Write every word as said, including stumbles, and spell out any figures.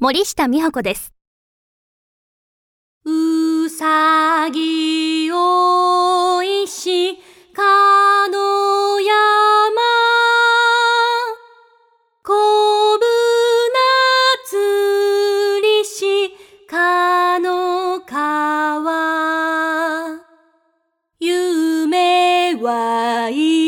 森下美穂子です。 うさぎおいしかの山、こぶなつりしかの川、夢はい